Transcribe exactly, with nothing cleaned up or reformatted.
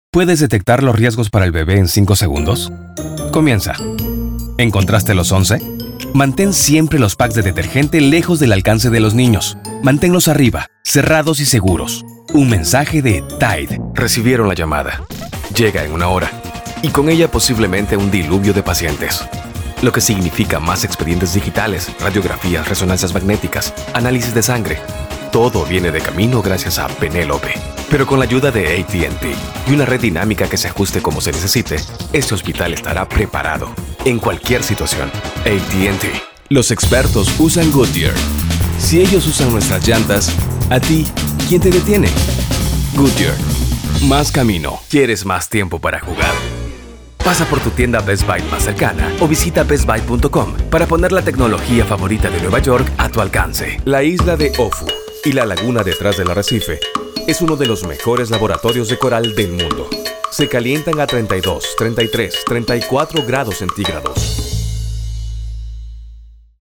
¿Puedes detectar los riesgos para el bebé en cinco segundos? Comienza. ¿Encontraste los once? Mantén siempre los packs de detergente lejos del alcance de los niños. Manténlos arriba, cerrados y seguros. Un mensaje de Tide. Recibieron la llamada. Llega en una hora. Y con ella posiblemente un diluvio de pacientes. Lo que significa más expedientes digitales, radiografías, resonancias magnéticas, análisis de sangre. Todo viene de camino gracias a Penélope. Pero con la ayuda de A T and T y una red dinámica que se ajuste como se necesite, este hospital estará preparado en cualquier situación. A T and T. Los expertos usan Goodyear. Si ellos usan nuestras llantas, ¿a ti quién te detiene? Goodyear. Más camino. ¿Quieres más tiempo para jugar? Pasa por tu tienda Best Buy más cercana o visita best buy punto com para poner la tecnología favorita de Nueva York a tu alcance. La isla de Ofu y la laguna detrás del arrecife es uno de los mejores laboratorios de coral del mundo. Se calientan a treinta y dos, treinta y tres, treinta y cuatro grados centígrados.